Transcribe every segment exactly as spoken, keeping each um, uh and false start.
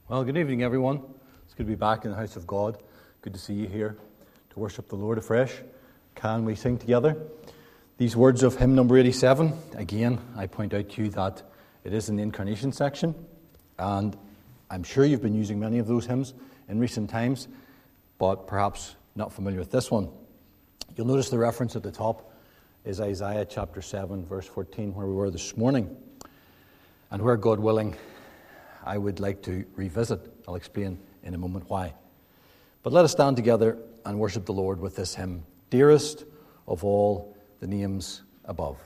Well, good evening, everyone. It's good to be back in the house of God. Good to see you here to worship the Lord afresh. Can we sing together these words of hymn number eighty-seven? Again, I point out to you that it is in the incarnation section, and I'm sure you've been using many of those hymns in recent times, but perhaps not familiar with this one. You'll notice the reference at the top is Isaiah chapter seven, verse fourteen, where we were this morning, and where, God willing, I would like to revisit. I'll explain in a moment why. But let us stand together and worship the Lord with this hymn, Dearest of All the Names Above.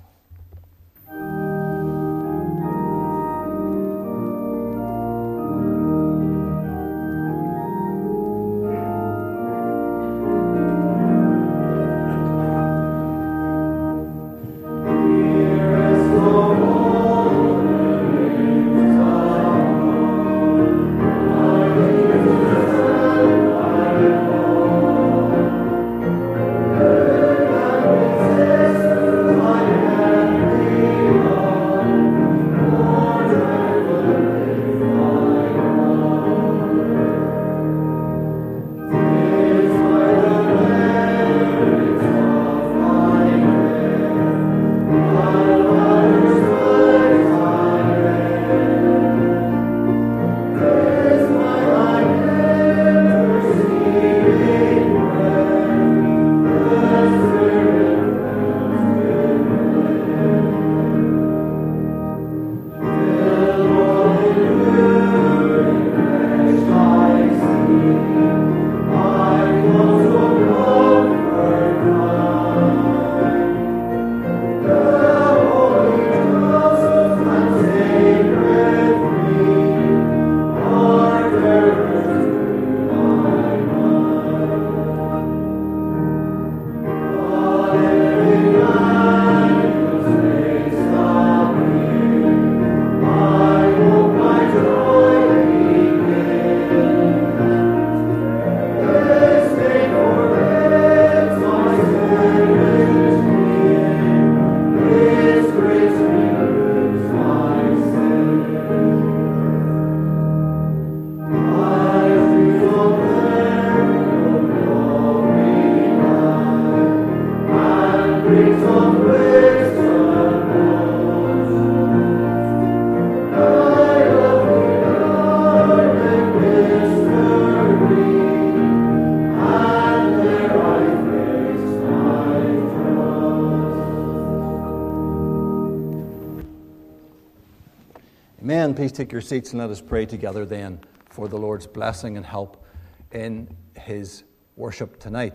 Amen. Please take your seats and let us pray together then for the Lord's blessing and help in his worship tonight.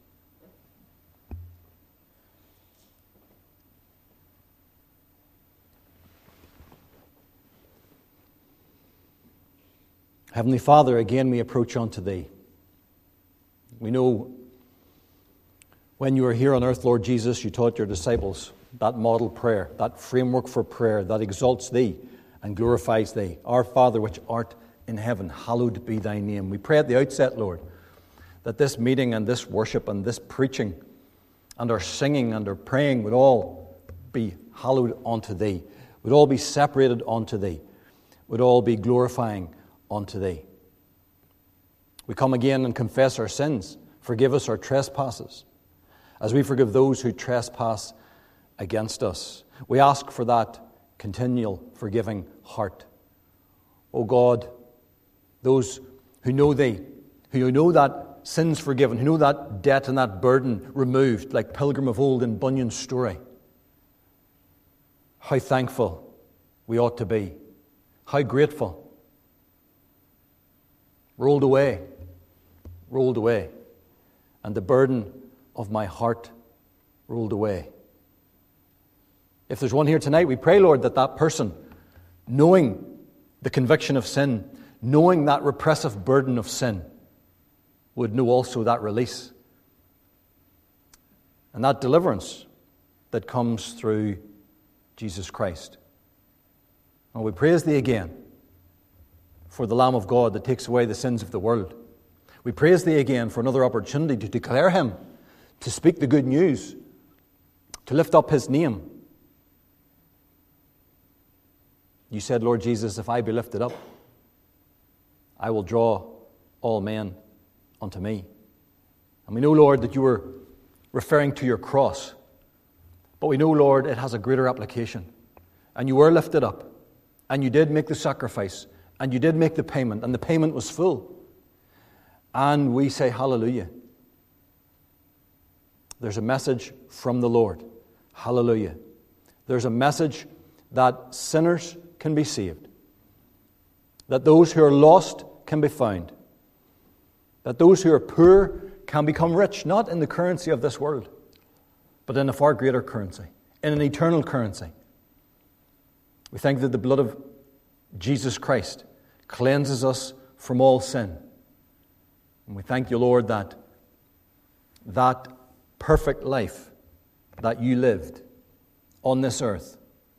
Heavenly Father, again we approach unto thee. We know when you were here on earth, Lord Jesus, you taught your disciples that model prayer, that framework for prayer that exalts thee and glorifies thee. Our Father which art in heaven, hallowed be thy name. We pray at the outset, Lord, that this meeting and this worship and this preaching and our singing and our praying would all be hallowed unto thee, would all be separated unto thee, would all be glorifying unto thee. We come again and confess our sins. Forgive us our trespasses, as we forgive those who trespass against us. We ask for that continual forgiving heart. O God, those who know thee, who know that sins forgiven, who know that debt and that burden removed, like Pilgrim of old in Bunyan's story, how thankful we ought to be, how grateful. Rolled away, rolled away, and the burden of my heart rolled away. If there's one here tonight, we pray, Lord, that that person, knowing the conviction of sin, knowing that repressive burden of sin, would know also that release and that deliverance that comes through Jesus Christ. And we praise thee again for the Lamb of God that takes away the sins of the world. We praise thee again for another opportunity to declare him, to speak the good news, to lift up his name. You said, Lord Jesus, if I be lifted up, I will draw all men unto me. And we know, Lord, that you were referring to your cross. But we know, Lord, it has a greater application. And you were lifted up. And you did make the sacrifice. And you did make the payment. And the payment was full. And we say hallelujah. There's a message from the Lord. Hallelujah. There's a message that sinners can be saved. That those who are lost can be found. That those who are poor can become rich, not in the currency of this world, but in a far greater currency, in an eternal currency. We thank that the blood of Jesus Christ cleanses us from all sin. And we thank you, Lord, that that perfect life that you lived on this earth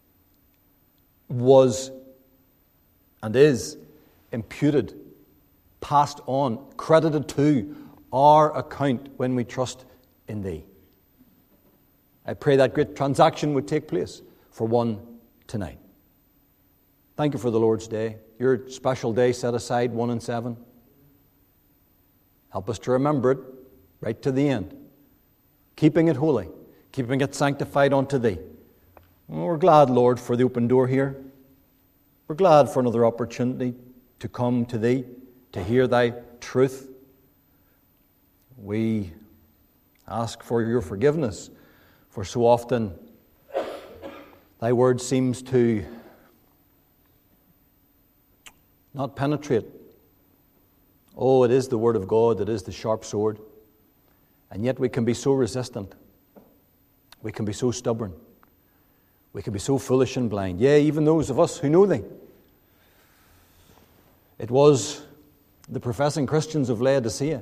was and is imputed, passed on, credited to our account when we trust in Thee. I pray that great transaction would take place for one tonight. Thank you for the Lord's Day, your special day set aside, one and seven. Help us to remember it right to the end, keeping it holy, keeping it sanctified unto Thee. And we're glad, Lord, for the open door here. We're glad for another opportunity to come to Thee, to hear Thy truth. We ask for your forgiveness, for so often Thy word seems to not penetrate. Oh, it is the word of God, it is the sharp sword. And yet we can be so resistant. We can be so stubborn. We can be so foolish and blind. Yea, even those of us who know Thee. It was the professing Christians of Laodicea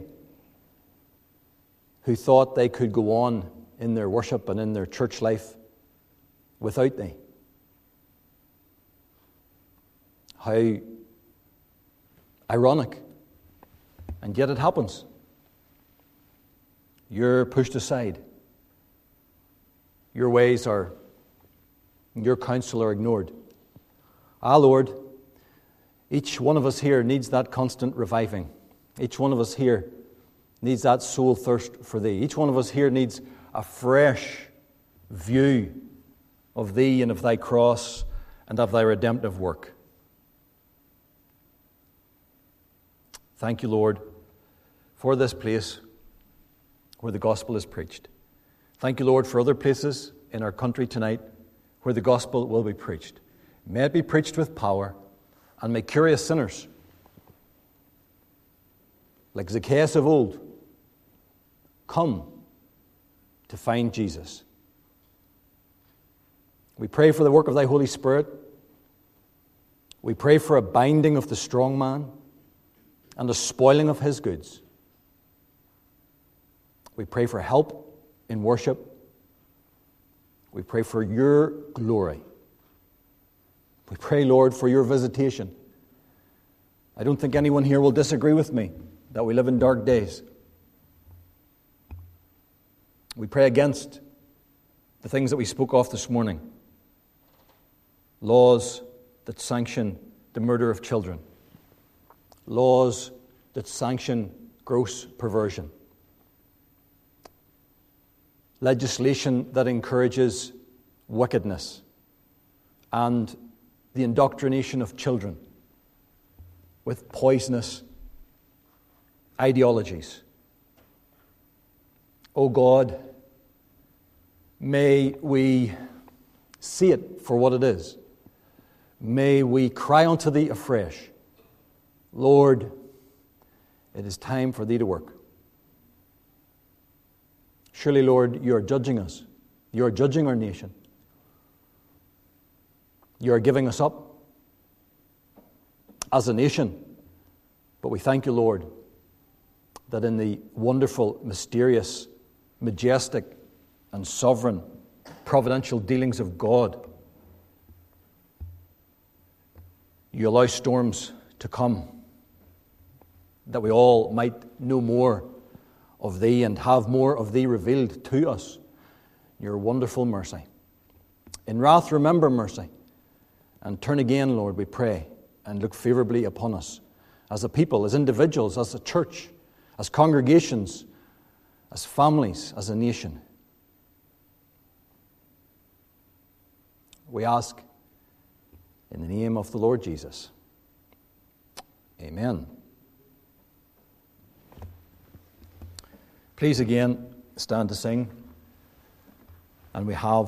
who thought they could go on in their worship and in their church life without Thee. How ironic. And yet it happens. You're pushed aside. Your ways are, your counsel are ignored. Ah, Lord, each one of us here needs that constant reviving. Each one of us here needs that soul thirst for Thee. Each one of us here needs a fresh view of Thee and of Thy cross and of Thy redemptive work. Thank you, Lord, for this place where the gospel is preached. Thank you, Lord, for other places in our country tonight where the gospel will be preached. May it be preached with power, and may curious sinners, like Zacchaeus of old, come to find Jesus. We pray for the work of Thy Holy Spirit. We pray for a binding of the strong man and a spoiling of his goods. We pray for help in worship. We pray for your glory. We pray, Lord, for your visitation. I don't think anyone here will disagree with me that we live in dark days. We pray against the things that we spoke of this morning. Laws that sanction the murder of children. Laws that sanction gross perversion. Legislation that encourages wickedness and the indoctrination of children with poisonous ideologies. Oh God, may we see it for what it is. May we cry unto Thee afresh, Lord, it is time for Thee to work. Surely, Lord, you are judging us. You are judging our nation. You are giving us up as a nation. But we thank you, Lord, that in the wonderful, mysterious, majestic, and sovereign providential dealings of God, you allow storms to come, that we all might know more of Thee and have more of Thee revealed to us. Your wonderful mercy. In wrath, remember mercy, and turn again, Lord, we pray, and look favorably upon us as a people, as individuals, as a church, as congregations, as families, as a nation. We ask in the name of the Lord Jesus. Amen. Please again stand to sing. And we have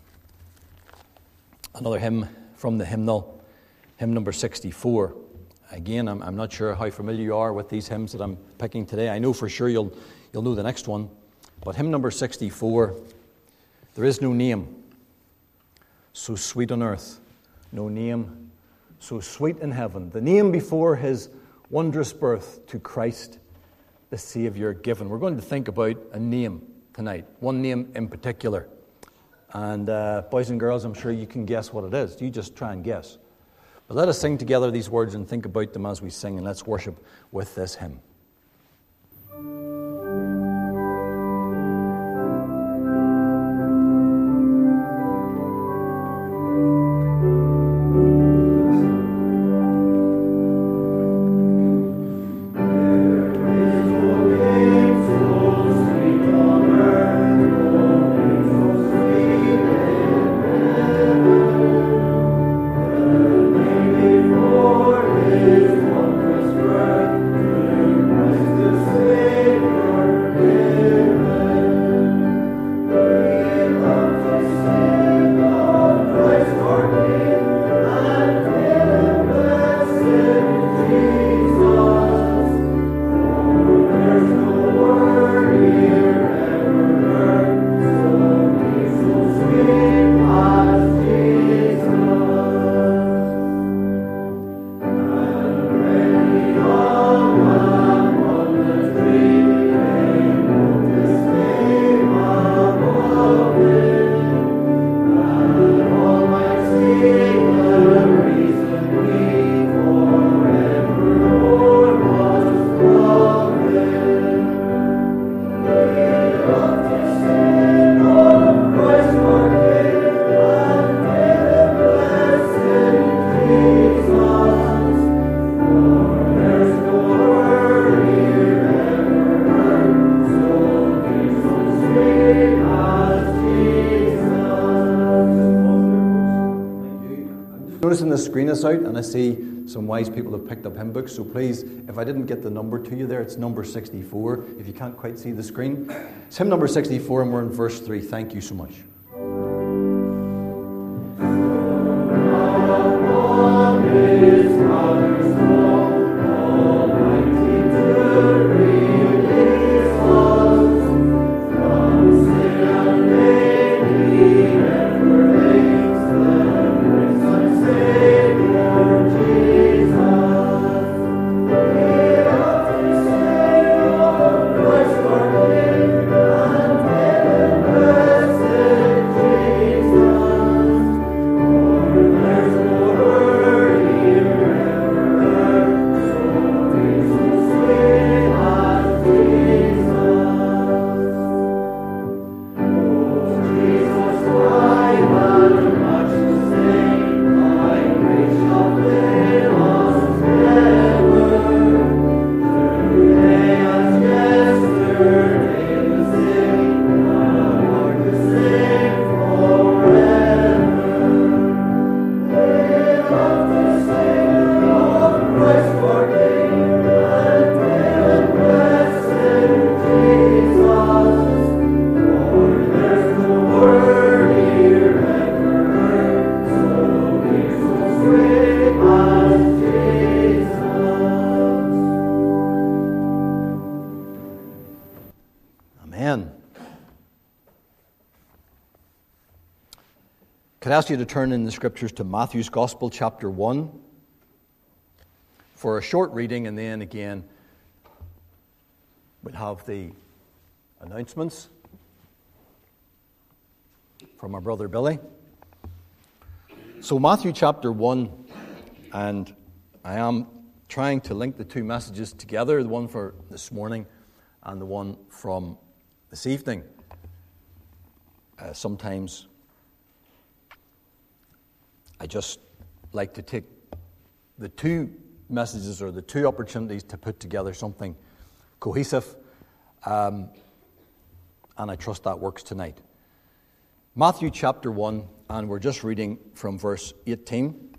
another hymn from the hymnal, hymn number sixty-four. Again, I'm, I'm not sure how familiar you are with these hymns that I'm picking today. I know for sure you'll, you'll know the next one. But hymn number sixty-four, there is no name so sweet on earth, no name so sweet in heaven. The name before his wondrous birth to Christ the Saviour given. We're going to think about a name tonight, one name in particular. And uh, boys and girls, I'm sure you can guess what it is. You just try and guess. But let us sing together these words and think about them as we sing, and let's worship with this hymn. Noticing the screen is out, and I see some wise people have picked up hymn books, so please, if I didn't get the number to you there, it's number sixty-four, if you can't quite see the screen. It's hymn number sixty-four, and we're in verse three. Thank you so much. Could I ask you to turn in the scriptures to Matthew's Gospel, chapter one, for a short reading, and then again we'll have the announcements from our brother Billy. So Matthew chapter one, and I am trying to link the two messages together, the one for this morning and the one from this evening. Uh, sometimes I just like to take the two messages or the two opportunities to put together something cohesive, um, and I trust that works tonight. Matthew chapter one, and we're just reading from verse eighteen.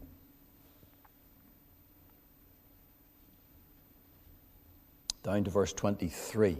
Down to verse twenty-three.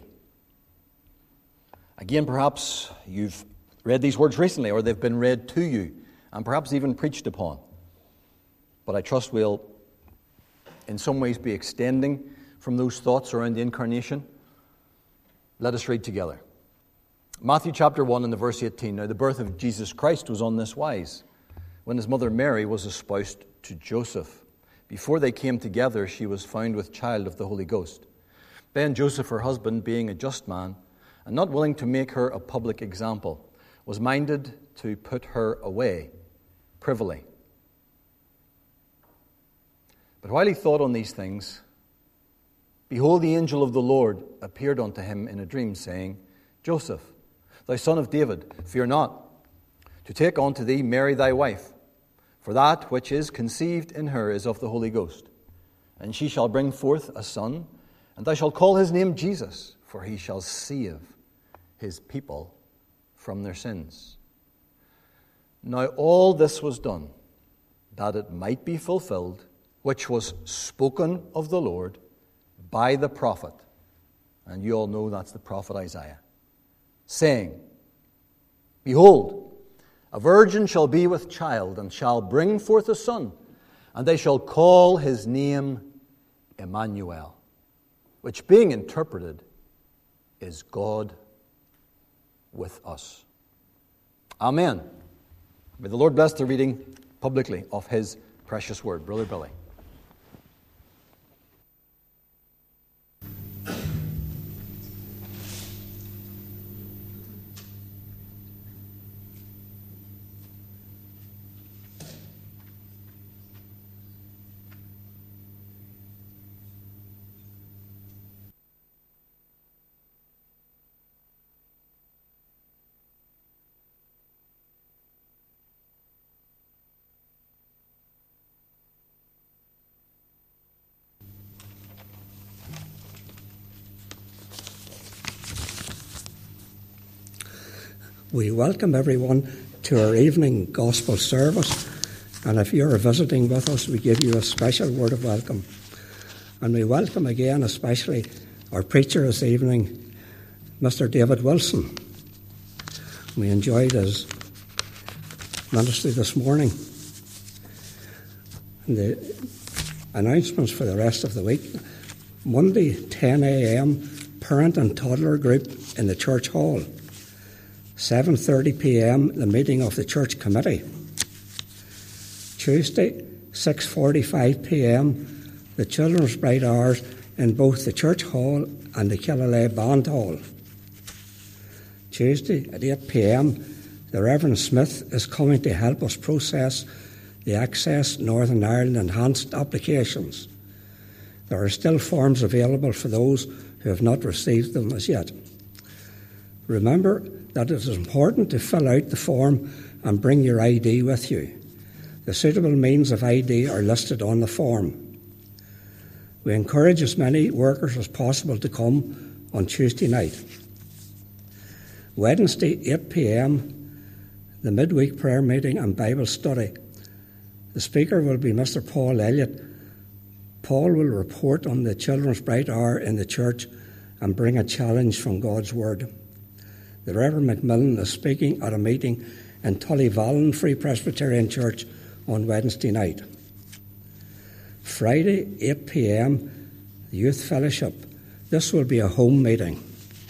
Again, perhaps you've read these words recently, or they've been read to you, and perhaps even preached upon. But I trust we'll, in some ways, be extending from those thoughts around the incarnation. Let us read together. Matthew chapter one and the verse eighteen. Now the birth of Jesus Christ was on this wise. When his mother Mary was espoused to Joseph, before they came together, she was found with child of the Holy Ghost. Then Joseph, her husband, being a just man, and not willing to make her a public example, was minded to put her away privily. But while he thought on these things, behold, the angel of the Lord appeared unto him in a dream, saying, Joseph, thou son of David, fear not to take unto thee Mary thy wife, for that which is conceived in her is of the Holy Ghost. And she shall bring forth a son, and thou shalt call his name Jesus, for he shall save his people from their sins. Now all this was done, that it might be fulfilled, which was spoken of the Lord by the prophet. And you all know that's the prophet Isaiah, saying, Behold, a virgin shall be with child, and shall bring forth a son, and they shall call his name Emmanuel, which being interpreted is God with us. Amen. May the Lord bless the reading publicly of his precious word. Brother Billy. We welcome everyone to our evening gospel service, and if you're visiting with us, we give you a special word of welcome. And we welcome again especially our preacher this evening, Mister David Wilson. We enjoyed his ministry this morning. And the announcements for the rest of the week: Monday, ten a.m., parent and toddler group in the church hall. seven thirty p.m., the meeting of the church committee. Tuesday, six forty-five p.m., the children's bright hours in both the church hall and the Killalay Band Hall. Tuesday at eight p.m, the Reverend Smith is coming to help us process the Access Northern Ireland Enhanced applications. There are still forms available for those who have not received them as yet. Remember that it is important to fill out the form and bring your I D with you. The suitable means of I D are listed on the form. We encourage as many workers as possible to come on Tuesday night. Wednesday, eight p.m, the midweek prayer meeting and Bible study. The speaker will be Mister Paul Elliott. Paul will report on the children's bright hour in the church and bring a challenge from God's Word. The Reverend Macmillan is speaking at a meeting in Tullyvallen Free Presbyterian Church on Wednesday night. Friday, eight p.m, the Youth Fellowship. This will be a home meeting.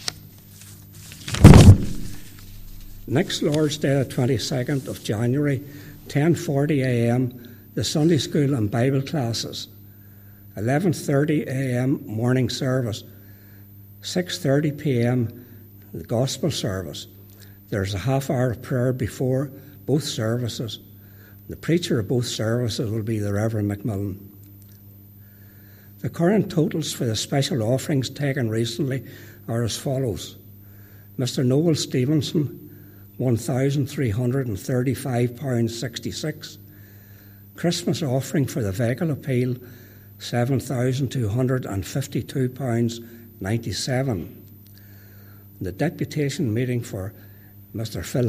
Next Lord's Day, the twenty-second of January, ten forty a.m, the Sunday School and Bible classes. eleven thirty a.m, morning service. six thirty p.m, the gospel service. There's a half hour of prayer before both services. The preacher of both services will be the Reverend Macmillan. The current totals for the special offerings taken recently are as follows. Mister Noel Stevenson, one thousand three hundred thirty-five pounds sixty-six. Christmas offering for the vehicle appeal, seven thousand two hundred fifty-two pounds ninety-seven. The deputation meeting for Mister Phil